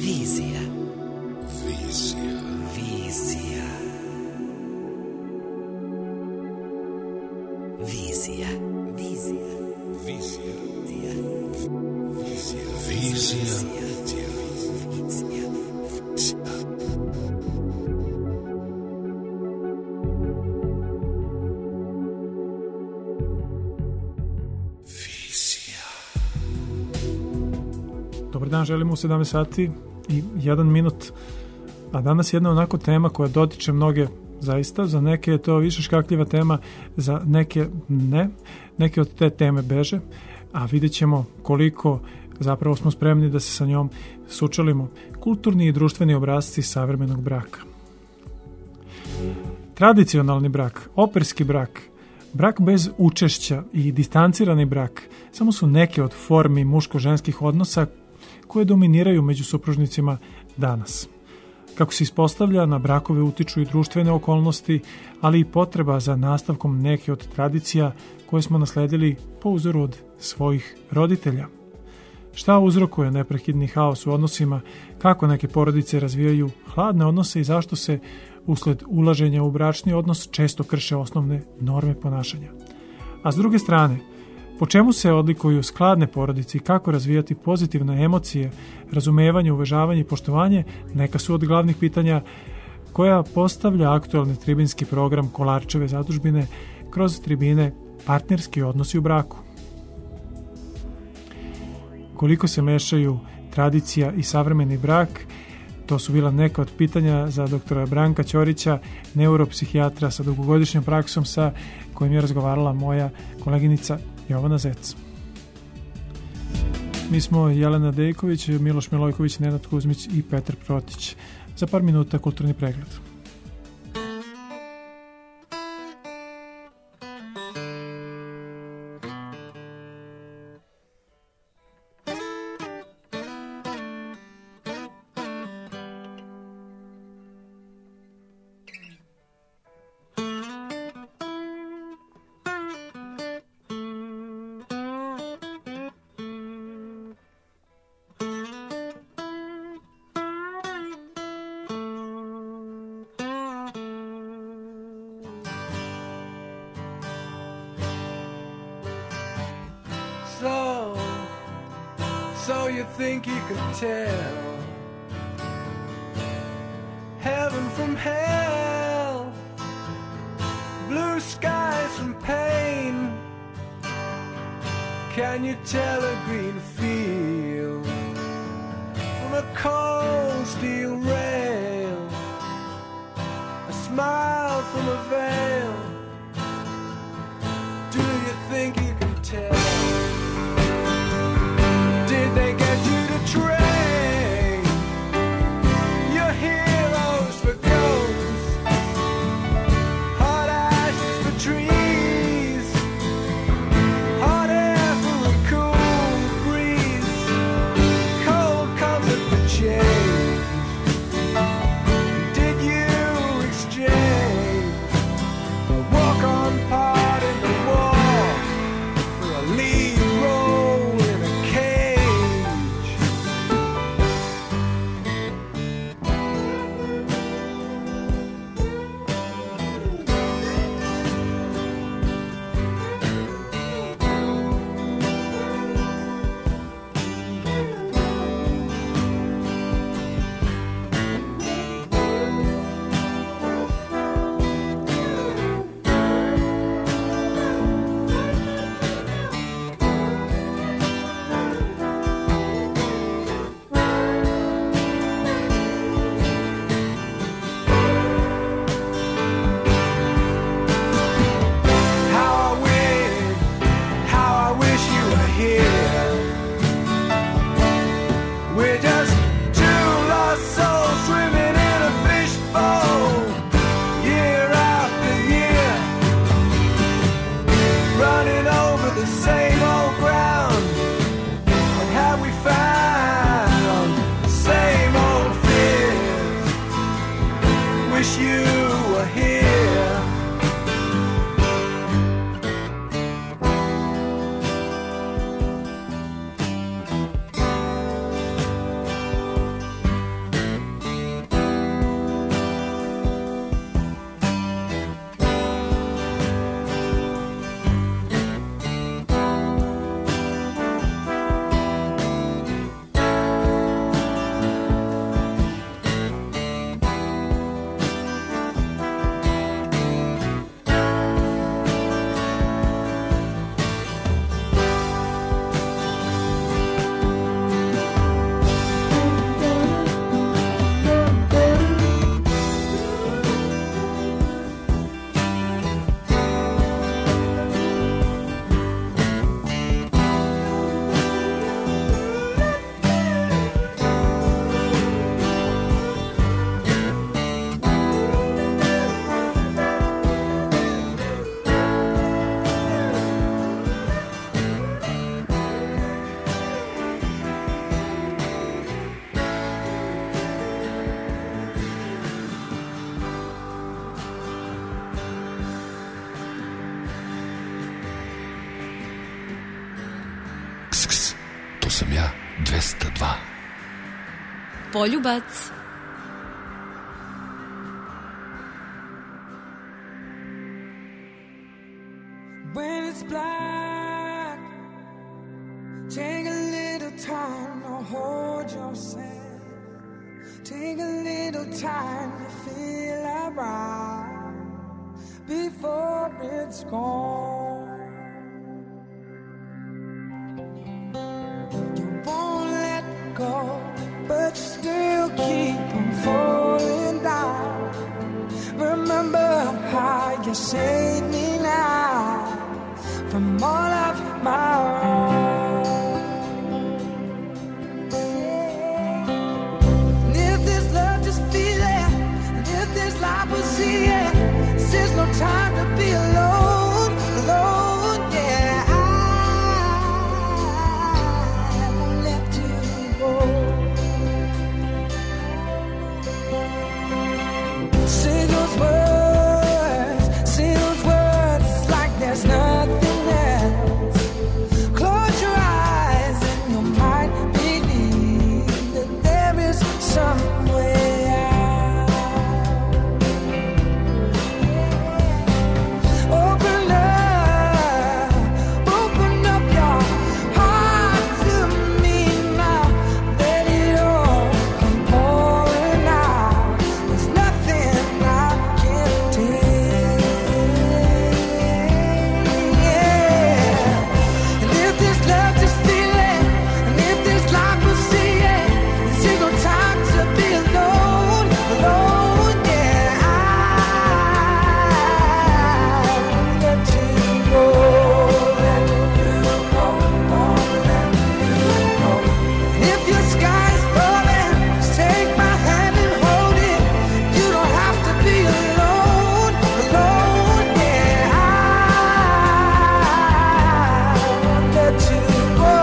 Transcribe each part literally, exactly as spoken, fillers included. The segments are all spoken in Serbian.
Vizija. Vizija. Vizija. Vizija. Vizija. Vizija. Vizija. Vizija. Dobar dan, želimo u sedamnaest sati i jedan minut, a danas jedna onako tema koja dotiče mnoge zaista, za neke je to više škakljiva tema, za neke ne, neke od te teme beže, a vidjet ćemo koliko zapravo smo spremni da se sa njom sučelimo. Kulturni i društveni obrasci savremenog braka. Tradicionalni brak, operski brak, brak bez učešća i distancirani brak samo su neke od formi muško-ženskih odnosa koje dominiraju među supružnicima danas. Kako se ispostavlja, na brakove utiču i društvene okolnosti, ali i potreba za nastavkom neke od tradicija koje smo nasledili po uzoru od svojih roditelja. Šta uzrokuje neprekidni haos u odnosima, kako neke porodice razvijaju hladne odnose i zašto se usled ulaženja u bračni odnos često krše osnovne norme ponašanja. A s druge strane, po čemu se odlikuju skladne porodice i kako razvijati pozitivne emocije, razumevanje, uvažavanje i poštovanje, neka su od glavnih pitanja koja postavlja aktualni tribinski program Kolarčeve zadužbine kroz tribine Partnerski odnosi u braku. Koliko se mešaju tradicija i savremeni brak, to su bila neka od pitanja za doktora Branka Ćorića, neuropsihijatra sa dugogodišnjom praksom sa kojim je razgovarala moja koleginica Jovana Zec. Mi smo Jelena Dejković, Miloš Milojković, Nenad Kuzmić i Petar Protić. Za par minuta kulturni pregled. So, so you think you can tell heaven from hell, blue skies from pain. Can you tell a green field from a cold steel rail, a smile from a veil? Do you think you can tell? Did they get you to trade your heroes for ghosts, hot ashes for trees, hot air for a cool breeze, cold comfort for change? Did you exchange a walk-on part in the war for a Poljubac. When it's black, take a little time to hold yourself. Take a little time to feel around before it's gone. You won't let go, but still keep on falling down. Remember how you saved me now from all of my own. And if this love, just feel it. And if this life will see it, this is no time to be alone, alone, yeah. I won't let you go. Say those words, say those words like there's nothing else. Close your eyes and you might believe that there is some way out. Open up, open up your heart to me now. Let it all come pouring out. There's nothing I can't take. And if this love, just feel it. And if this life will see it, this is no time to be alone, alone, yeah. I won't let you go, let you go, won't let you go. If your sky's falling, just take my hand and hold it. You don't have to be alone, alone, yeah. I won't let you go.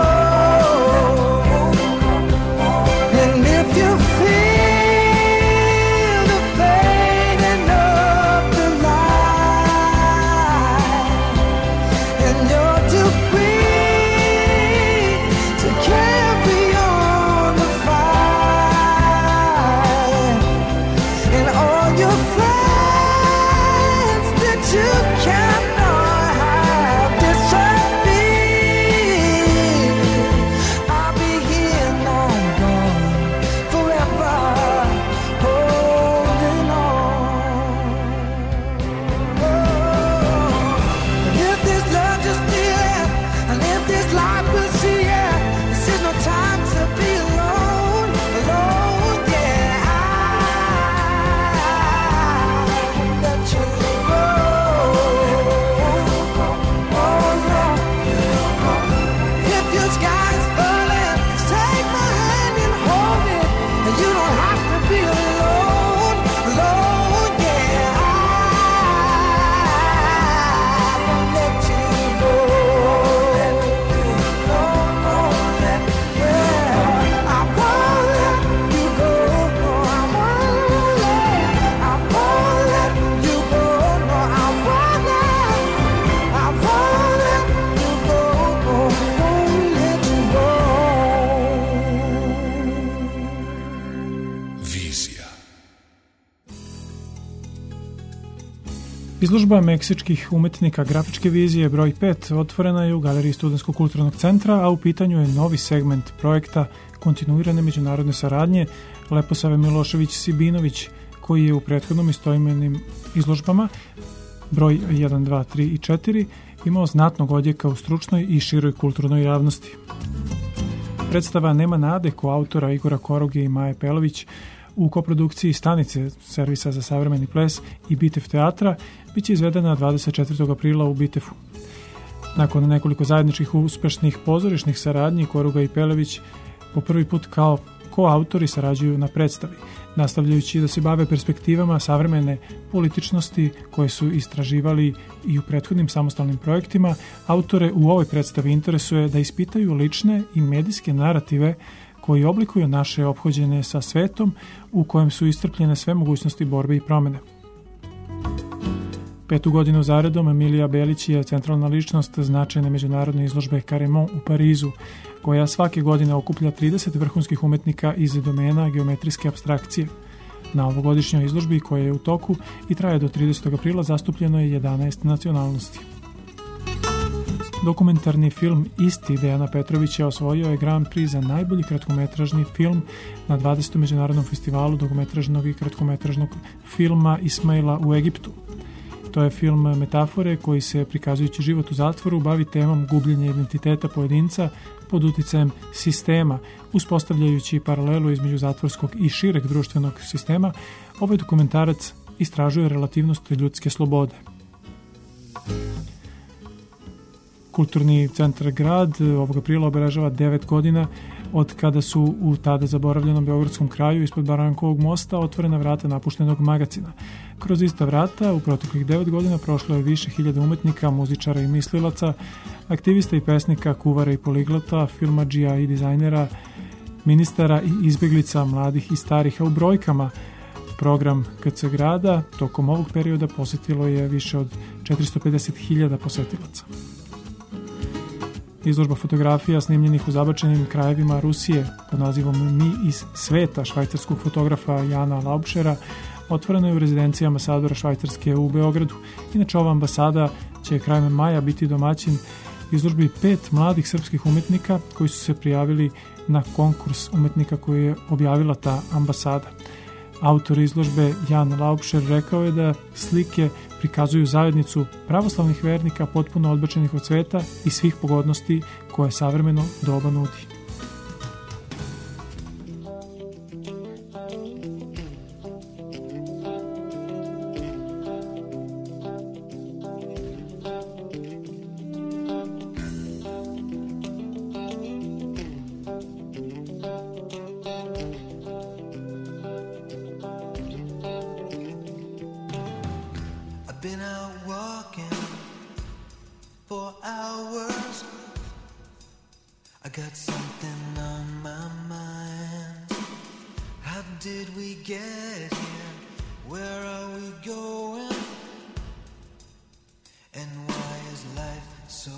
And if you feel the fading of the light, and you're too weak to carry on the fight, and all your friends that you cannot have disappear, I'll be here, not gone, forever holding on. And if this love, just feel it. And if this life will see it, this is no time to be alone, alone, yeah. I won't let you go. Oh, no. If your sky's falling, take my hand and hold it. And you don't have to be alone, alone, yeah. I won't let you go. Let you go, no, let, yeah. I won't let you go, no, I won't let, I won't let you go, no, I won't let, I won't let you go, no, I won't let you go. Vizija. Izložba meksičkih umetnika grafičke vizije broj pet otvorena je u Galeriji Studentskog kulturnog centra, a u pitanju je novi segment projekta kontinuirane međunarodne saradnje Leposave Milošević-Sibinović, koji je u prethodnom istoimenim izložbama broj jedan, dva, tri i četiri imao znatnog odjeka u stručnoj i široj kulturnoj javnosti. Predstava Nema nade koautora Igora Koroge i Maje Pelović u koprodukciji Stanice, servisa za savremeni ples i Bitev teatra, bit će izvedena dvadeset četvrtog aprila u Bitefu. Nakon nekoliko zajedničkih uspešnih pozorišnih saradnji, Koroga i Pelović po prvi put kao koautori sarađuju na predstavi, nastavljajući da se bave perspektivama savremene političnosti koje su istraživali i u prethodnim samostalnim projektima. Autore u ovoj predstavi interesuje da ispitaju lične i medijske narative koji oblikuju naše ophođenje sa svetom u kojem su iscrpljene sve mogućnosti borbe i promene. Petu godinu zaredom Emilija Belić je centralna ličnost značajne međunarodne izložbe Carrément u Parizu. koja svake godine okuplja trideset vrhunskih umetnika iz domena geometrijske apstrakcije. Na ovogodišnjoj izložbi, koja je u toku i traje do tridesetog aprila, zastupljeno je jedanaest nacionalnosti. Dokumentarni film Isti Dejana Petrovića osvojio je Grand Prix za najbolji kratkometražni film na dvadesetom međunarodnom festivalu dokumentražnog i kratkometražnog filma Ismaila u Egiptu. To je film metafore koji se, prikazujući život u zatvoru, bavi temom gubljenja identiteta pojedinca pod uticajem sistema, uspostavljajući paralelu između zatvorskog i šireg društvenog sistema. Ovaj dokumentarac istražuje relativnost ljudske slobode. Kulturni centar Grad ovog aprila obeležava devet godina od kada su u tada zaboravljenom beogradskom kraju ispod Barankovog mosta otvorena vrata napuštenog magacina. Kroz ista vrata u proteklih devet godina prošlo je više hiljada umetnika, muzičara i mislilaca, aktivista i pesnika, kuvara i poliglota, filmadžija i dizajnera, ministara i izbjeglica, mladih i starih, a u brojkama program K C Grada tokom ovog perioda posjetilo je više od četiristo pedeset hiljada posetilaca. Izložba fotografija snimljenih u zabačenim krajevima Rusije pod nazivom Mi iz sveta švajcarskog fotografa Jana Laubschera otvorena je u rezidenciji ambasadora Švajcarske u Beogradu. Inače, ova ambasada će krajem maja biti domaćin izložbi pet mladih srpskih umetnika koji su se prijavili na konkurs umetnika koji je objavila ta ambasada. Autor izložbe Jan Laubscher rekao je da slike prikazuju zajednicu pravoslavnih vernika potpuno odbačenih od sveta i svih pogodnosti koje savremeno doba nudi. Been out walking for hours. I got something on my mind. How did we get here? Where are we going? And why is life so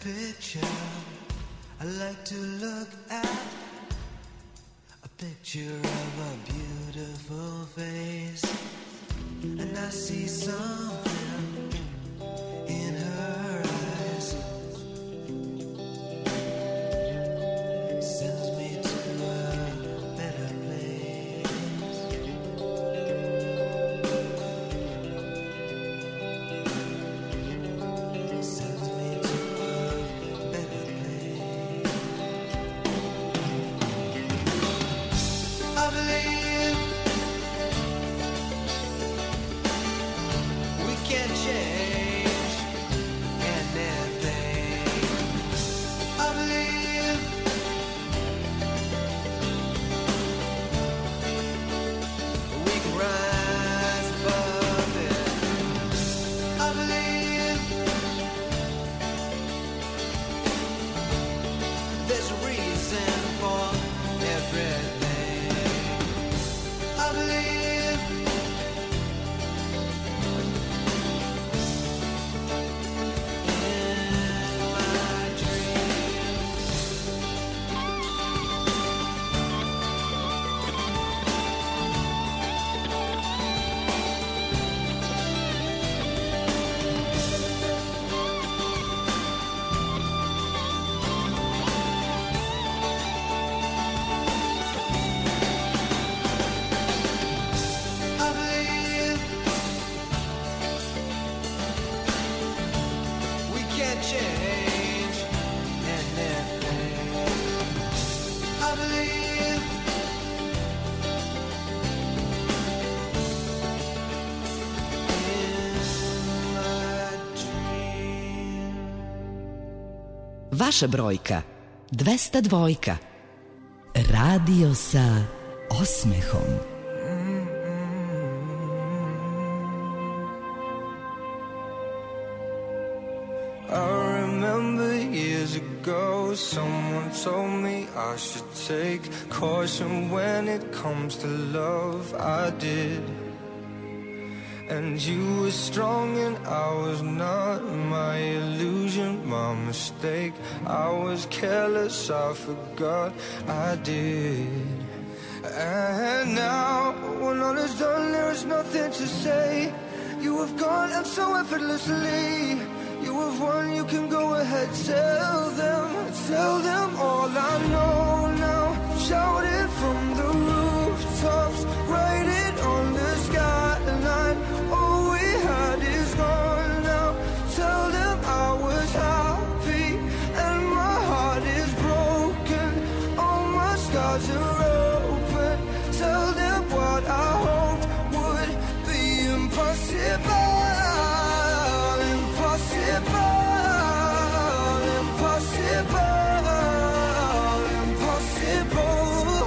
picture. I like to look at a picture of a beautiful face, and I see something in her eyes. Sends me to a better place. Sends me to a better place. I believe we can change anything. I believe we can rise above it. I believe there's a reason for everything. I believe in my dreams. I believe we can change anything. I believe in my dream. Vaša brojka dvesta dvojka. Radio sa osmehom. I remember years ago, someone told me I should take caution when it comes to love. I did. And you were strong and I was not. My illusion, my mistake. I was careless, I forgot I did. And now, when all is done, there is nothing to say. You have gone and so effortlessly. You have won, you can go ahead, tell them, tell them all I know now. Shout it from the rooftops, write it on the skyline. All we had is gone now. Tell them I was happy and my heart is broken. All my scars are open. Tell them what I hoped would be impossible. Impossible, impossible, impossible.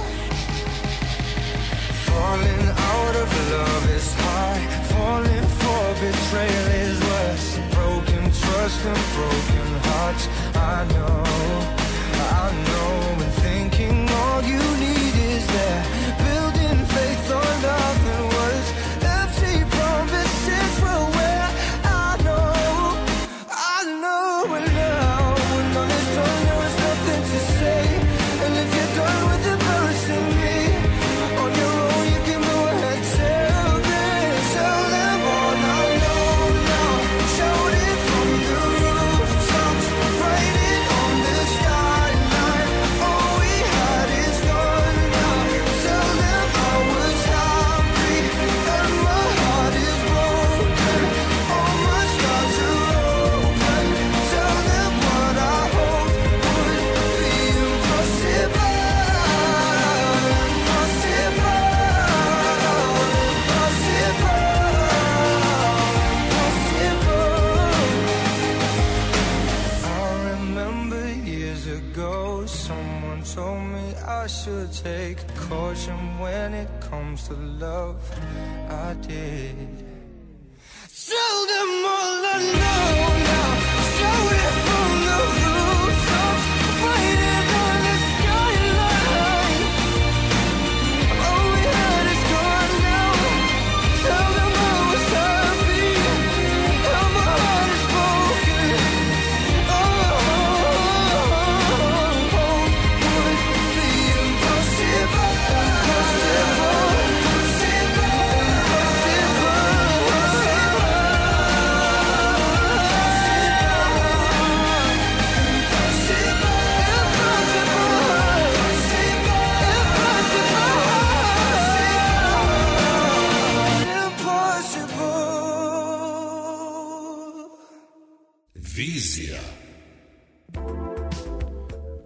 Falling out of love is high. Falling for betrayal is worse. Broken trust and broken hearts. I know, I know. And thinking all you need is there. Building faith on nothing was empty promises were where I know. I know it now. When all is done, there is nothing to say. And if you're done with embarrassing me on your own, you can go ahead, tell them, tell them all I know now. Shout it from the rooftops, write it on the skyline. All we had is gone now. Tell them I was happy and my heart is broken. All my scars are open. Tell them what I hoped would be impossible. Impossible. Impossible. Impossible. I remember years ago, someone told me I should take caution when it comes to love. I did. Tell them all I know now. Shout it from the rooftops, write it on the skyline. All we had is gone now. Tell them I was happy and my heart is broken. Oh,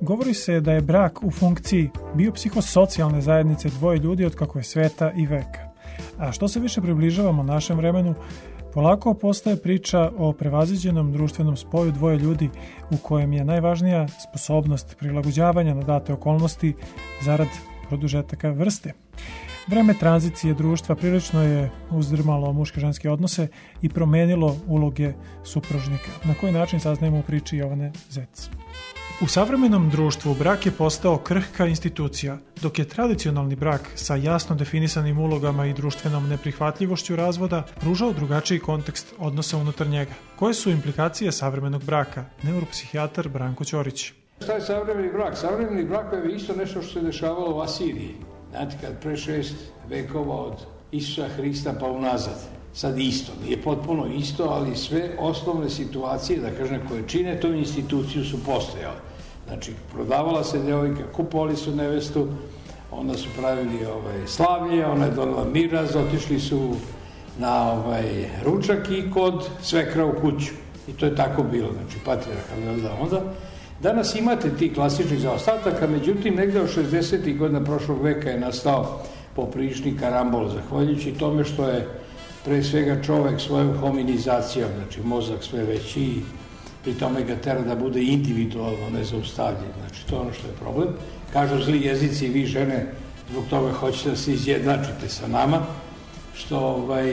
Govori se da je brak u funkciji biopsihosocijalne zajednice dvoje ljudi od kako je sveta i veka. A što se više približavamo našem vremenu, polako postaje priča o prevaziđenom društvenom spoju dvoje ljudi u kojem je najvažnija sposobnost prilagođavanja na date okolnosti zarad produžetaka vrste. Vreme tranzicije društva prilično je uzdrmalo muške ženske odnose i promenilo uloge supružnika. Na koji način saznajemo u priči Jovane Zec. U savremenom društvu brak je postao krhka institucija, dok je tradicionalni brak sa jasno definisanim ulogama i društvenom neprihvatljivošću razvoda pružao drugačiji kontekst odnosa unutar njega. Koje su implikacije savremenog braka? Neuropsihijatar Branko Ćorić. Šta je savremeni brak? Savremeni brak je isto nešto što se dešavalo u Asiriji. Znate, kad pre šest vekova od Isusa Hrista pa unazad. Sad isto, nije potpuno isto, ali sve osnovne situacije, da kažem, koje čine tu instituciju su postojale. Znači, prodavala se devojka, kupovali su nevestu, onda su pravili ovaj, slavlje, ona je donela miraz, otišli su na ovaj, ručak i kod svekra u kuću. I to je tako bilo, znači, patrijarhalno da onda. Danas imate ti klasičnih zaostataka, međutim, negde od šezdesetih godina prošlog veka je nastao poprilični karambol, zahvaljujući tome što je pre svega čovek svojom hominizacijom, znači mozak sve veći i pri tome ga tera da bude individualno nezaustavljen. Znači to je ono što je problem. Kažu zli jezici i vi žene zbog toga hoćete da se izjednačite sa nama, što ovaj,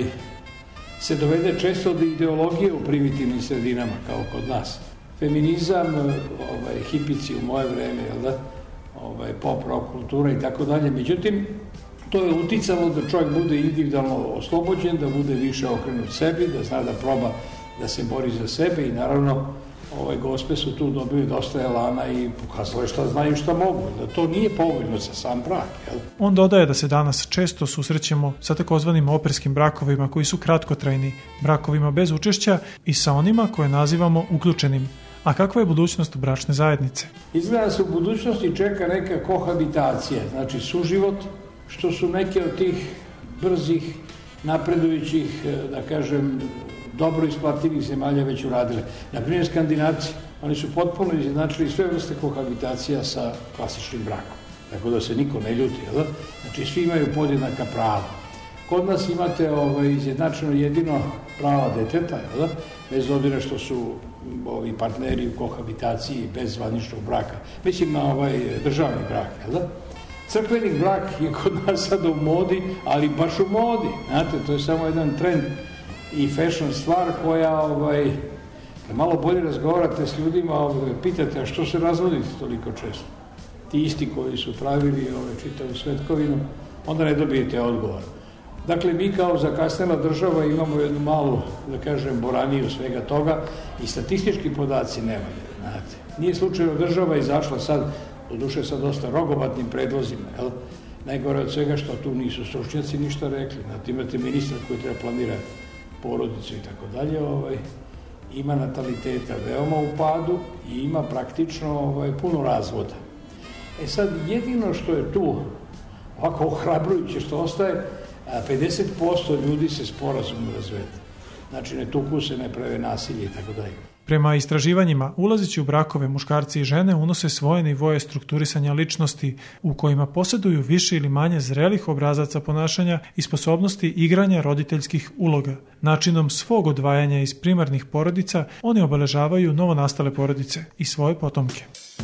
se dovede često od ideologije u primitivnim sredinama kao kod nas. Feminizam, ovaj, hipici u moje vreme, jel da? Ovaj, pop, rock, kultura i tako dalje. Međutim, to je uticalo da čovjek bude individualno oslobođen, da bude više okrenut sebi, da zna da proba da se bori za sebe i naravno ovaj, gospe su tu dobili dosta elana i pokazali šta znaju i šta mogu, da to nije povoljno za sam brak. Jel? On dodaje da se danas često susrećemo sa takozvanim operskim brakovima koji su kratkotrajni, brakovima bez učešća i sa onima koje nazivamo uključenim. A kakva je budućnost bračne zajednice? Izgleda se u budućnosti čeka neka kohabitacija, znači suživot, što su neke od tih brzih, napredujućih, da kažem, dobro isplativih zemalja već uradile. Naprimjer, Skandinavci, oni su potpuno izjednačili sve vrste kohabitacija sa klasičnim brakom. Tako da se niko ne ljuti, jel? Znači, svi imaju podjednaka prava. Kod nas imate ovaj, izjednačeno jedino prava deteta, jel? Bez obzira što su ovi partneri u kohabitaciji bez zvaničnog braka. Mislim na ovaj državni brak, jel? Crkveni brak je kod nas sada u modi, ali baš u modi. Znate, to je samo jedan trend i fashion stvar koja, ovaj, malo bolje razgovarate s ljudima, ovaj, pitate, a što se razvodite toliko često? Ti isti koji su pravili ovaj, čitavu svetkovinu, onda ne dobijete odgovor. Dakle, mi kao zakasnela država imamo jednu malu, da kažem, boraniju svega toga i statistički podaci nemaju, znate. Nije slučajno država izašla sad, doduše sa dosta rogobatnim predlozima, jel? Najgore od svega što tu nisu stručnjaci ništa rekli. Znate, imate ministra koji treba planirati porodicu i tako dalje, ovaj, ima nataliteta veoma u padu i ima praktično ovaj, puno razvoda. E sad, jedino što je tu ovako ohrabrujuće što ostaje, pedeset posto ljudi se sporazumno razvede. Znači, ne tuku se, ne prave nasilje i tako dalje. Prema istraživanjima, ulazeći u brakove, muškarci i žene unose svoje nivoje strukturisanja ličnosti u kojima posjeduju više ili manje zrelih obrazaca ponašanja i sposobnosti igranja roditeljskih uloga. Načinom svog odvajanja iz primarnih porodica, oni obeležavaju novonastale porodice i svoje potomke.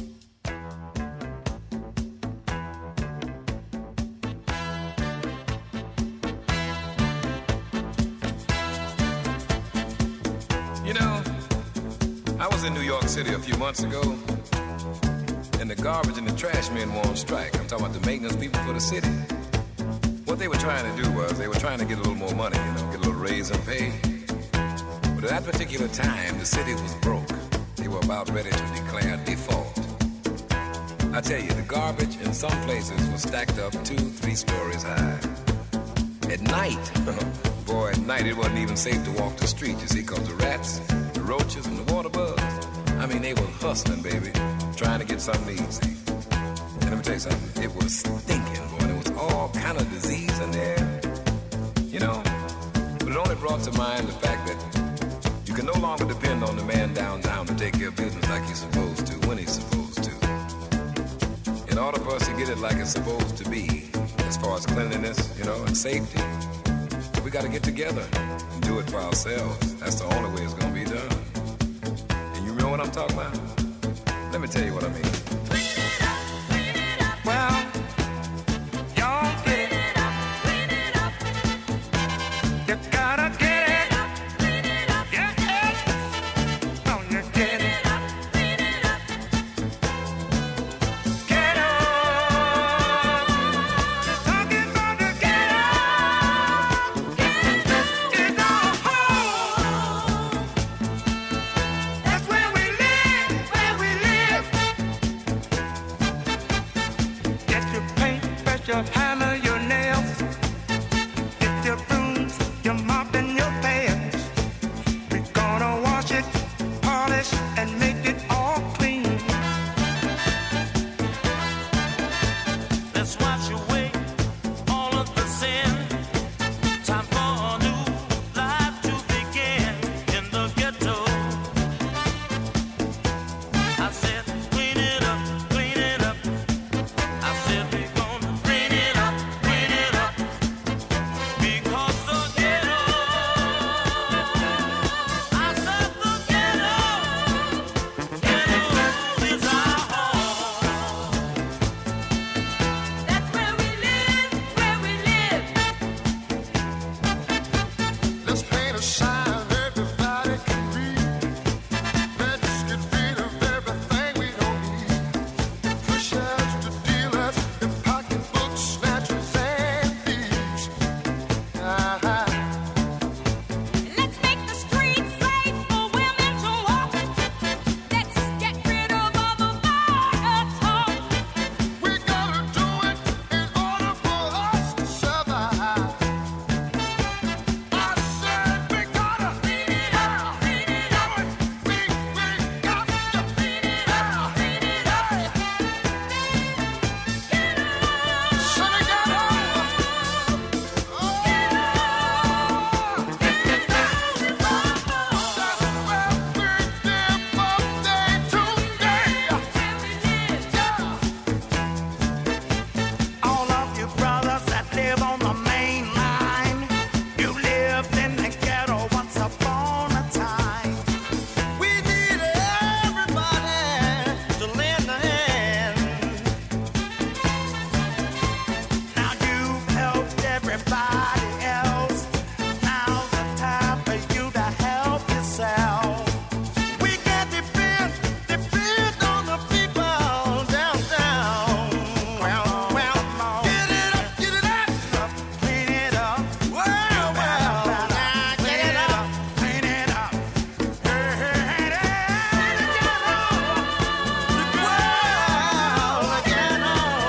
City a few months ago, and the garbage and the trash men were on strike. I'm talking about the maintenance people for the city. What they were trying to do was they were trying to get a little more money, you know, get a little raise in pay. But at that particular time, the city was broke. They were about ready to declare default. I tell you, the garbage in some places was stacked up two, three stories high. At night, boy, at night it wasn't even safe to walk the street, you see, because the rats, the roaches, and the water bugs, I mean, they were hustling, baby, trying to get something easy. And let me tell you something, it was stinking, boy. There was all kind of disease in there, you know. But it only brought to mind the fact that you can no longer depend on the man downtown to take care of business like he's supposed to, when he's supposed to. order for us to get it like it's supposed to be, as far as cleanliness, you know, and safety, we got to get together and do it for ourselves. That's the only way it's going to be done. And you know what I'm talking about? Let me tell you what I mean. Well, y'all get it. You gotta get it. Yeah, yeah. Oh, you get it. Get up. Talking about the get up. It's our home. That's where we live, where we live. Get your paint, brush your hammer, your nails. Get your brooms, your mop and your pans. We're gonna wash it, polish, and make it all clean. Let's wash away all of the sin. Time for a new life to begin in the ghetto. I said, clean it up, clean it up. I said, we're gonna clean it up, clean it up. Because the ghetto, I said the ghetto, ghetto is our home. That's where we live, where we live. Let's paint a sign everybody can read. Let's get rid of everything we don't need. Pushers to dealers and pocketbook snatchers and thieves. Uh-huh. Let's make the streets safe for women to walk. Let's get rid of all the border talk. We gotta do it in order for us to survive. I said we gotta clean it up, clean it up. We, we got to clean it up, clean it up. So we gotta, oh, All of you brothers that live on the main line, you lived in the ghetto once upon a time. we need everybody to lend a hand. Now you've helped everybody else. Now's the time for you to help yourself. We can depend, depend on the people downtown. Well, well, get it up, get it up. Clean it up. Well, well, now get it up. Clean it up. Hey, hey, hey, hey. Well, again,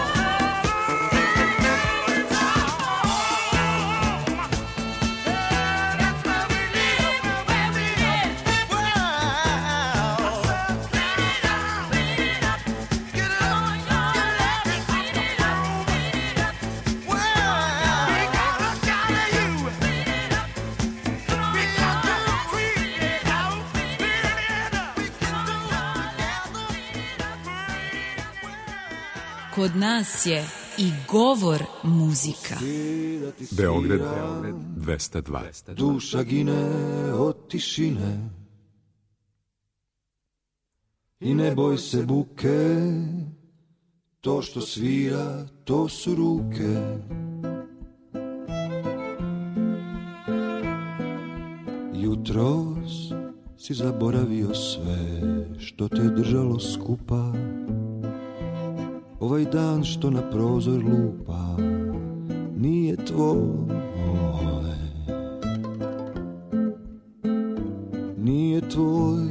That's where we live, where we live. well, Clean it up, clean it up. get it up, Clean it up, clean it up. well, We gotta gather you. Clean it up. We gotta clean it out. Clean it up. we can do it together. Kod nas je i govor muzika. Beograd dvesta dva. Duša gine od tišine i ne boj se buke, to što svira, to su ruke. Jutros si zaboravio sve što te držalo skupa. Ovaj dan što na prozor lupa nije tvoj, nije tvoj.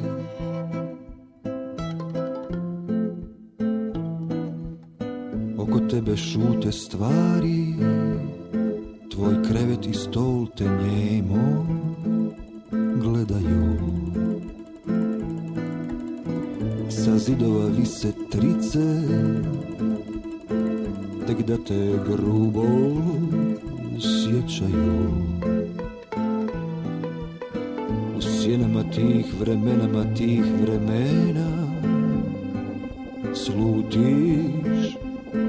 Oko tebe šute stvari, tvoj krevet i stol te njemo gledaju. Sa zidova vise trice, tek da te grubo sjećaju. U sjenama tih vremenama tih vremena slutiš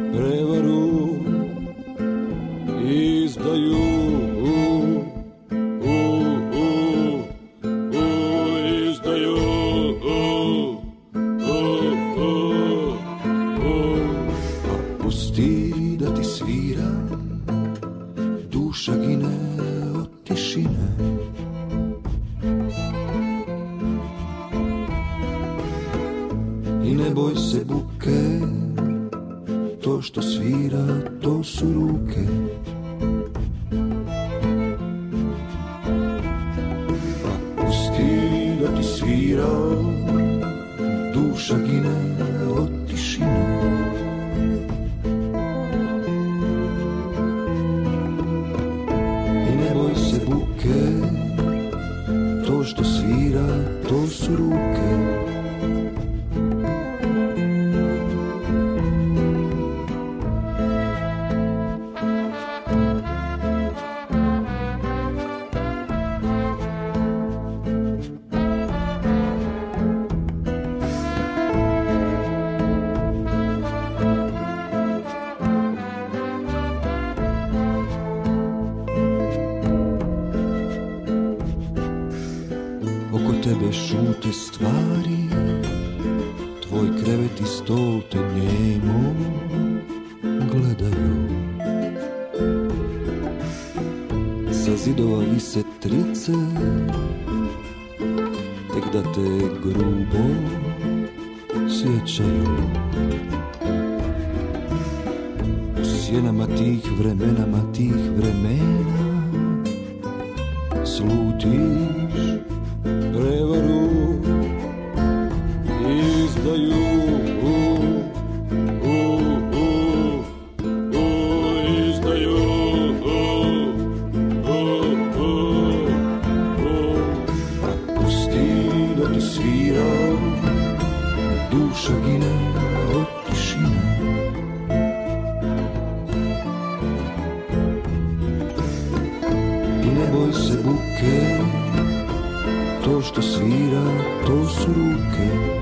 Pusti da ti sviram, duša gine od tišine. I ne boj se buke, to što svira, to su ruke. Pa pusti da ti svira, duša gine od tišine. I ne boj se buke, to što svira, to su ruke. Tebe šute stvari, tvoj krevet i stol te njemo gledaju. Sa zidova vise trice, tek da te grubo sjećaju. U sjenama tih vremenama, tih vremena slutiš prevaru, izdaju, u, u, u, u, izdaju, u, u, u, u. Pusti da ti svira, duša gine od tišine. I ne boj se buke, to što svira, to su ruke.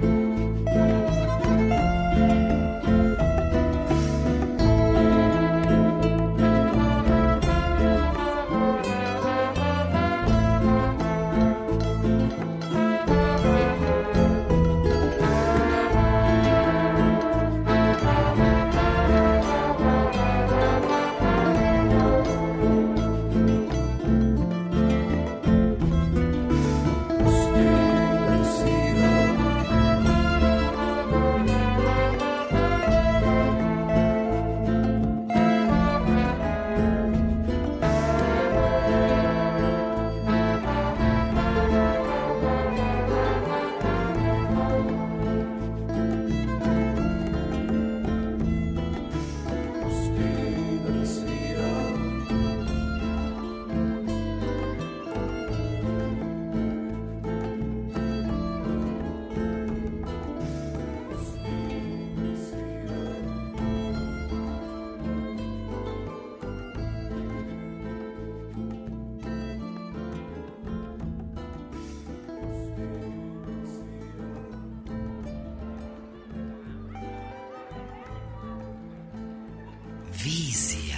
Vizija.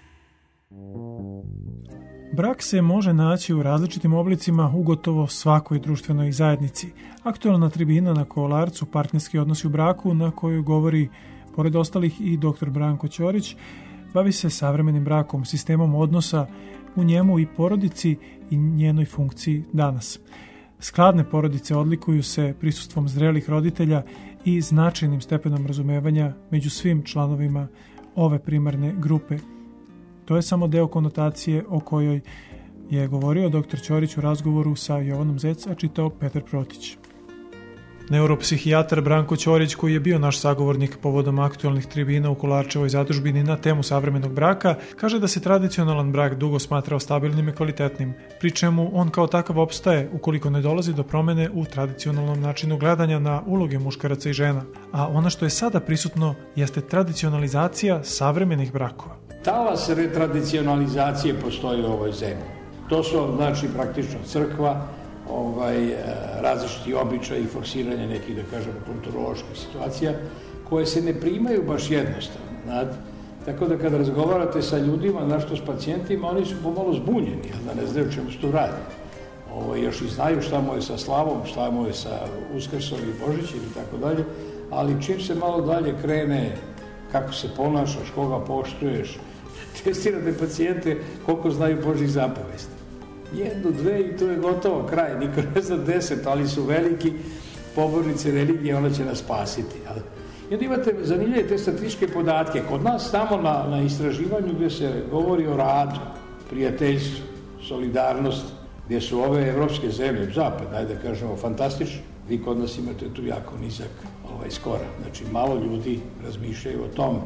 Brak se može naći u različitim oblicima u gotovo svakoj društvenoj zajednici. Aktualna tribina na Kolarcu, partnerski odnosi u braku, na kojoj govori, pored ostalih, i doktor Branko Ćorić, bavi se savremenim brakom, sistemom odnosa u njemu i porodici i njenoj funkciji danas. Skladne porodice odlikuju se prisustvom zrelih roditelja i značajnim stepenom razumevanja među svim članovima ove primarne grupe. To je samo deo konotacije o kojoj je govorio doktor Ćorić u razgovoru sa Jovanom Zec, a čitao Petar Protić. Neuropsihijatar Branko Ćorić, koji je bio naš sagovornik povodom aktualnih tribina u Kolarčevoj zadužbini na temu savremenog braka, kaže da se tradicionalan brak dugo smatrao stabilnim i kvalitetnim, pri čemu on kao takav opstaje ukoliko ne dolazi do promene u tradicionalnom načinu gledanja na uloge muškaraca i žena. A ono što je sada prisutno jeste tradicionalizacija savremenih brakova. Talas retradicionalizacije postoji u ovoj zemlji. To su, znači, praktično crkva, ovaj, različiti običaji i forsiranje nekih, da kažemo, kulturoloških situacija, koje se ne primaju baš jednostavno. Znate? Tako da kada razgovarate sa ljudima, našto s pacijentima, oni su pomalo zbunjeni, da ne znaju čemu se tu radi. Ovo, još i znaju šta mu je sa slavom, šta mu je sa Uskrsom i Božićem i tako dalje, ali čim se malo dalje krene kako se ponašaš, koga poštuješ. Testirate pacijente koliko znaju Božih zapovesti. Jednu, dve i to je gotovo, kraj. Niko ne zna deset, ali su veliki pobornici religije, ona će nas spasiti. Jel? I onda imate zanimljive te statističke podatke. Kod nas tamo na, na istraživanju gdje se govori o radu, prijateljstvu, solidarnosti, gdje su ove evropske zemlje, zapad, ajde da kažemo, fantastični. Vi kod nas imate tu jako nizak ovaj, skora. Znači, malo ljudi razmišljaju o tome.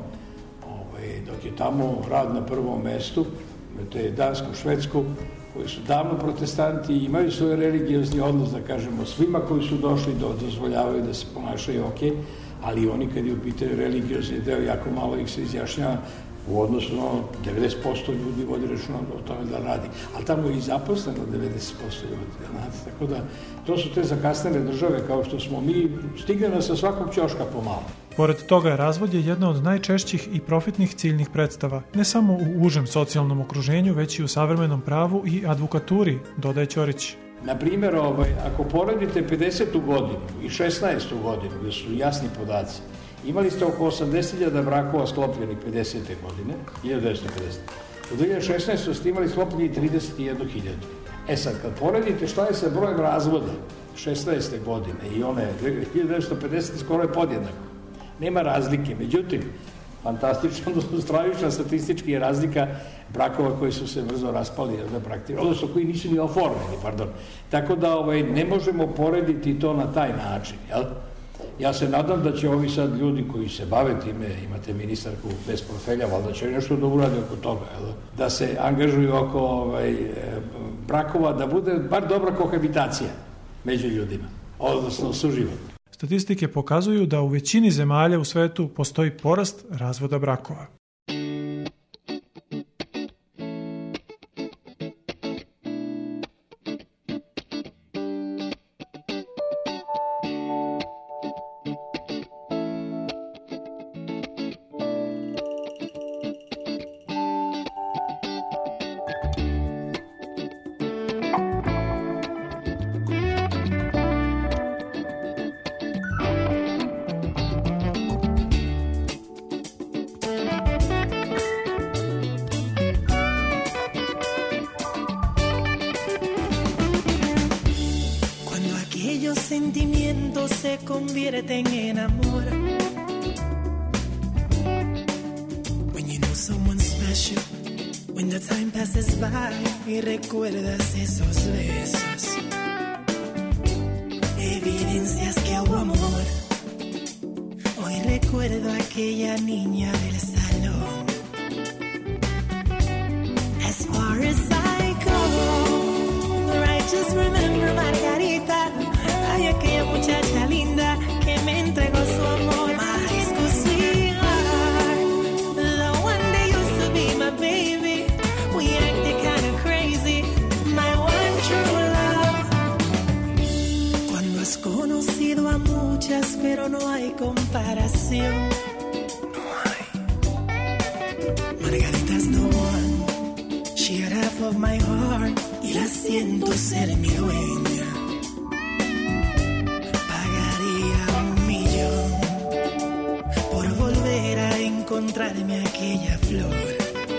Ovaj, dok je tamo rad na prvom mestu, imate Dansku, Švedsku, koji su davno protestanti i imaju svoj religiozni odnos, da kažemo, svima koji su došli do, dozvoljavaju da se ponašaju ok, ali oni kad je u pitanju religiozni deo, jako malo ih se izjašnjava u odnosu na devedeset posto ljudi vodi računa o tome da radi. Ali tamo je i zaposleno devedeset posto ljudi, znate. Tako da, to su te zakasnene države kao što smo mi, stigne nas sa svakog ćoška pomalo. Pored toga, razvod je jedna od najčešćih i profitnih ciljnih predstava, ne samo u užem socijalnom okruženju, već i u savremenom pravu i advokaturi, dodaje Ćorić. Na primjer, ovaj, ako poredite pedesetu godinu i šesnaestu godinu, gdje su jasni podaci, imali ste oko osamdeset hiljada brakova sklopljenih pedesete godine, hiljadu devetsto pedesete. U dve hiljade šesnaestoj ste imali sklopljenih trideset jednu hiljadu. E sad, kad poredite šta je sa brojem razvoda šesnaeste godine i one hiljadu devetsto pedesete skoro je podjednako. Nema razlike, međutim, fantastično, odnosno stravična statistički je razlika brakova koji su se brzo raspali, da praktično, odnosno koji nisu ni oformljeni, pardon. Tako da ovaj, ne možemo porediti to na taj način, jel? Ja se nadam da će ovi sad ljudi koji se bave time, imate ministarku bez portfelja, valjda će nešto da urade oko toga, jel? Da se angažuju oko ovaj, brakova, da bude bar dobra kohabitacija među ljudima, odnosno suživot. Statistike pokazuju da u većini zemalja u svetu postoji porast razvoda brakova. Sentimientos se convierten en amor. When you know someone special, when the time passes by y recuerdas esos besos, evidencias que hubo amor. Hoy recuerdo a aquella niña del salón. As far as I go, I just remember Margarita. Ay, aquella muchacha linda que me entregó su amor. My high school sweetheart, the one that used to be my baby. We acted kind of crazy, my one true love. Cuando has conocido a muchas, pero no hay comparación. No hay. Margarita's the one, she had half of my heart y la siento ser mi dueña. Encontrarme aquella flor.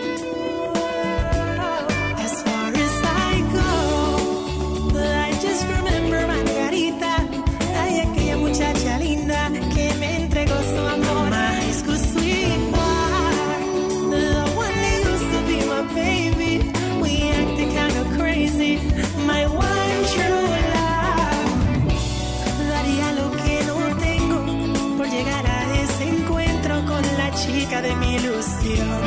As far as I go, I just remember Margarita. Ay, aquella muchacha linda que me entregó su amor. My high school sweetheart, the one that used to be my baby. We acted kind of crazy, my one true love. Daría lo que no tengo por llegar a ese encuentro con la chica de mi ilusión.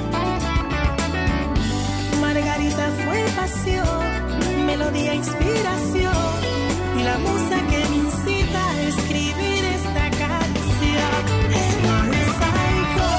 Margarita fue pasión, melodía, inspiración y la musa que me incita a escribir esta canción. As far as I go.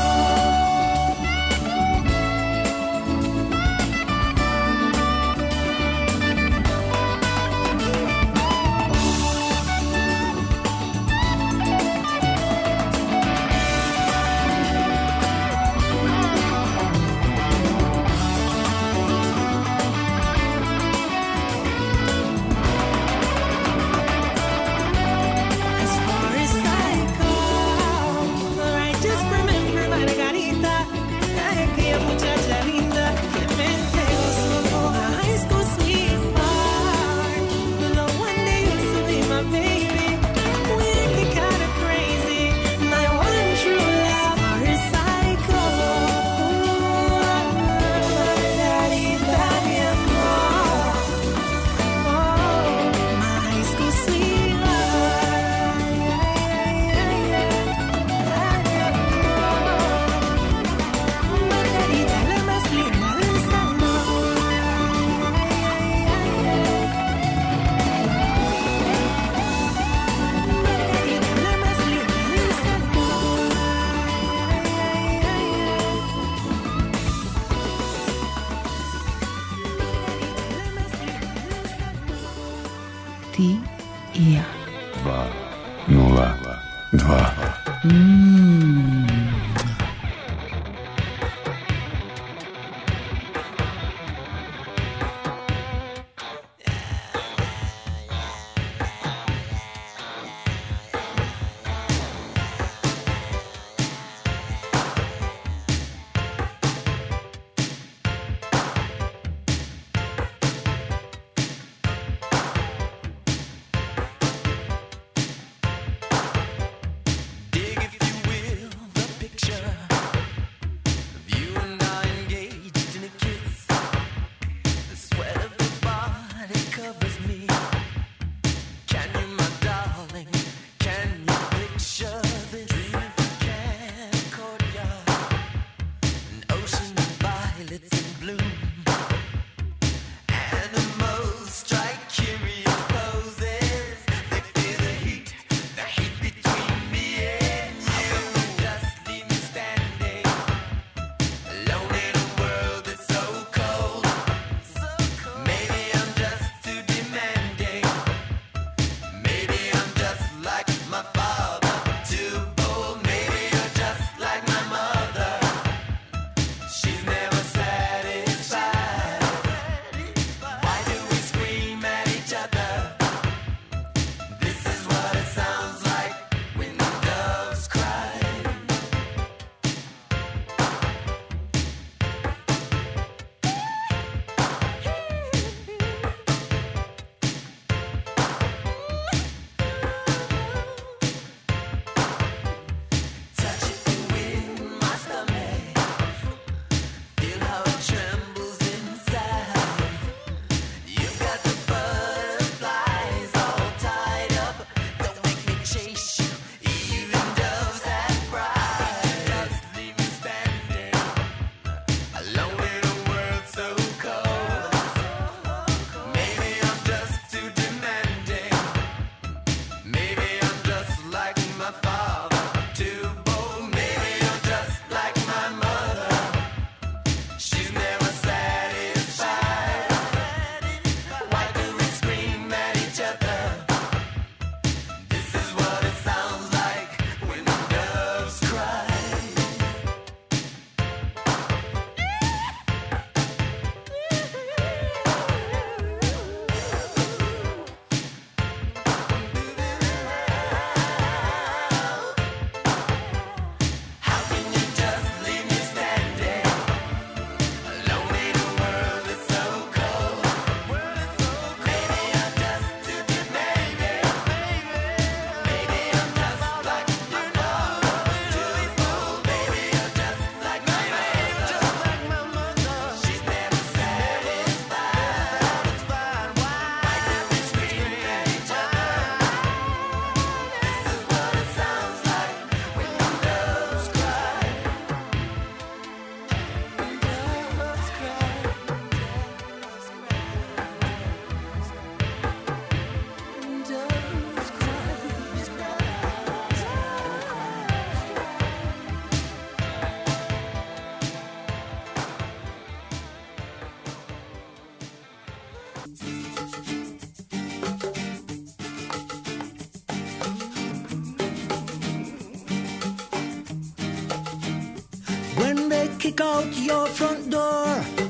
kick out your front door.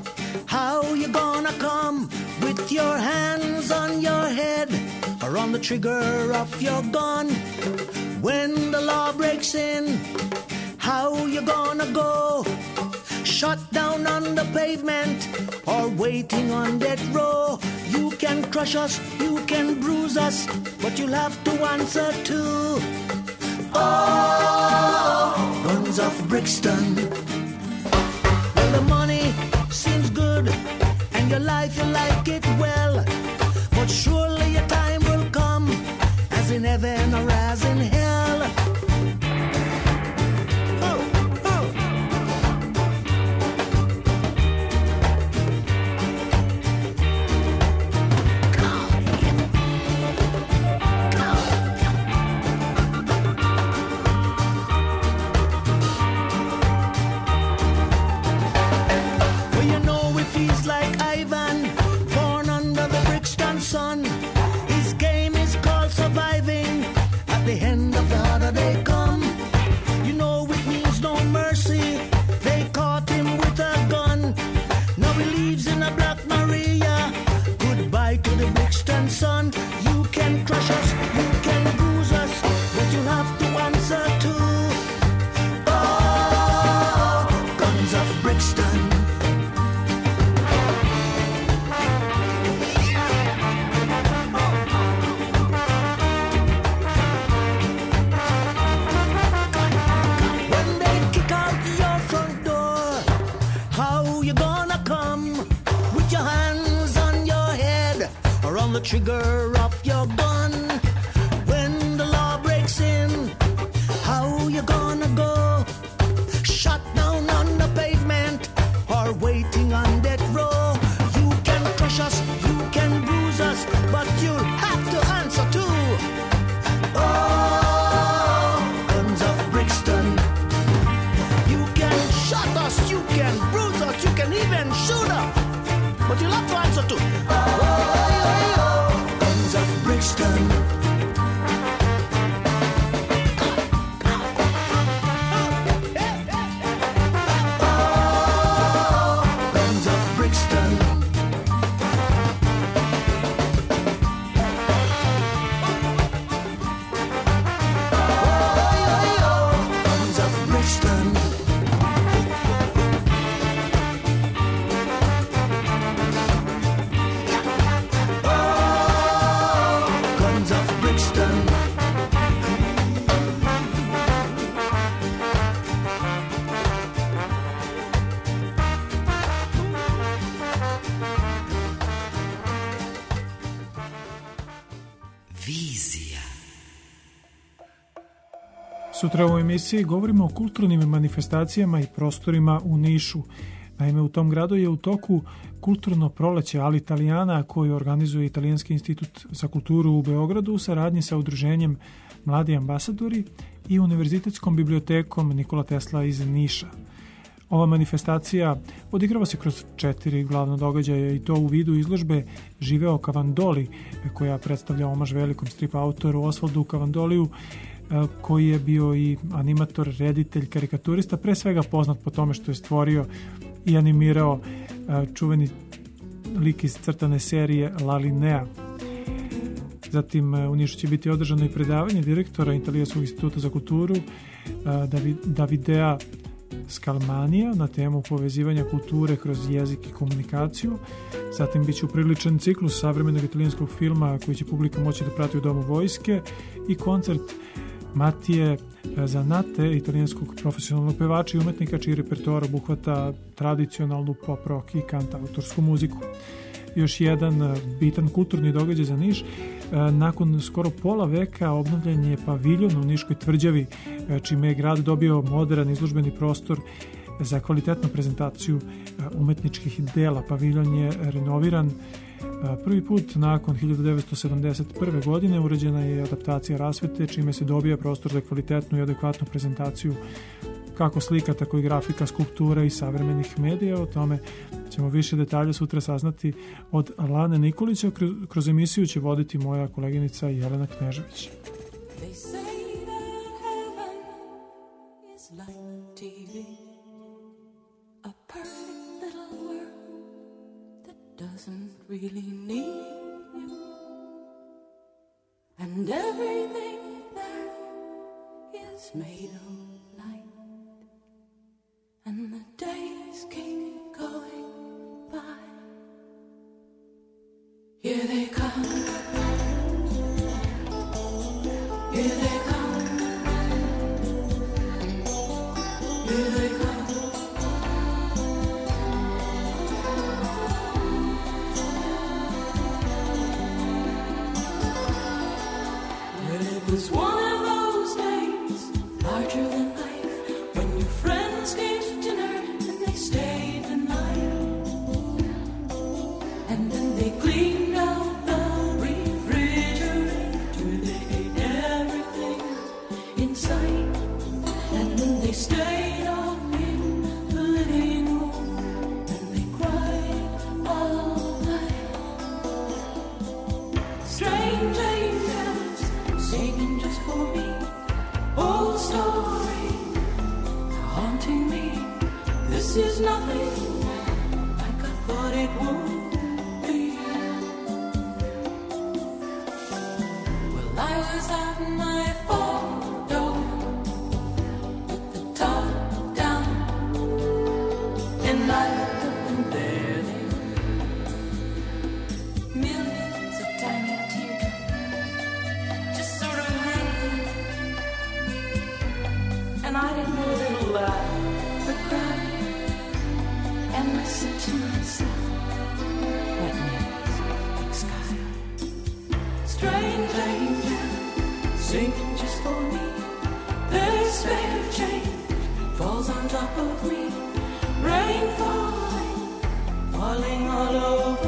How you gonna come with your hands on your head or on the trigger of your gun? When the law breaks in, how you gonna go? Shut down on the pavement or waiting on death row. You can crush us, you can bruise us, but you'll have to answer too. Oh, guns of Brixton. Well, the money seems good and your life you like it well, but surely your time will come, as in heaven or as in hell. trigger of your gun. When the law breaks in, how you gonna go? Shot down on the pavement or waiting on death row. You can crush us, you can bruise us, but you'll have to answer too. Oh, guns of Brixton. You can shot us, you can bruise us, you can even shoot us, but you'll have to answer too. Oh, oh, oh, oh, guns of Brixton. Sutra u emisiji govorimo o kulturnim manifestacijama i prostorima u Nišu. Naime, u tom gradu je u toku kulturno proleće Alitalijana koju organizuje Italijanski institut za kulturu u Beogradu u saradnji sa udruženjem Mladi ambasadori i Univerzitetskom bibliotekom Nikola Tesla iz Niša. Ova manifestacija odigrava se kroz četiri glavna događaja i to u vidu izložbe Živeo Cavandoli, koja predstavlja omaž velikom strip autoru Osvaldu Cavandoliju, koji je bio i animator, reditelj, karikaturista, pre svega poznat po tome što je stvorio i animirao čuveni lik iz crtane serije La Linea. Zatim u Nišu će biti održano i predavanje direktora Italijanskog instituta za kulturu Davidea Scalmanija na temu povezivanja kulture kroz jezik i komunikaciju. Zatim biće upriličan ciklus savremenog italijanskog filma koji će publika moći da prati u Domu vojske i koncert Matije Zanate, italijanskog profesionalnog pevača i umetnika čiji repertoar obuhvata tradicionalnu pop rock i kantautorsku muziku. Još jedan bitan kulturni događaj za Niš. Nakon skoro pola veka obnovljen je paviljon u Niškoj tvrđavi, čime je grad dobio modern izložbeni prostor za kvalitetnu prezentaciju umetničkih dela. Paviljon je renoviran prvi put nakon hiljadu devetsto sedamdeset prve. godine. Urađena je adaptacija rasvete, čime se dobija prostor za kvalitetnu i adekvatnu prezentaciju kako slika, tako i grafika, skulptura i savremenih medija. O tome ćemo više detalja sutra saznati od Lane Nikolića. Kroz emisiju će voditi moja koleginica Jelena Knežević. They say that heaven is like T V, a perfect little world that doesn't really need you, and everything there is made of light, and the days keep going by. Here they come, here they come, here they come. Well, it was one of those days, larger than life, when your friends came to dinner and they stayed the night, and then they cleaned out the refrigerator, they ate everything in sight, and then they stayed up in the living room and they cried all night. Strange angels singing just for me, old story haunting me. This is nothing like I thought it would be. Well, I was at my photo with the top down, and I looked up and there they were, millions of tiny teardrops just sort of hanging, and I didn't know they'd laugh or cry. And I said to myself, what next, big sky? top of me, rain falling, falling all over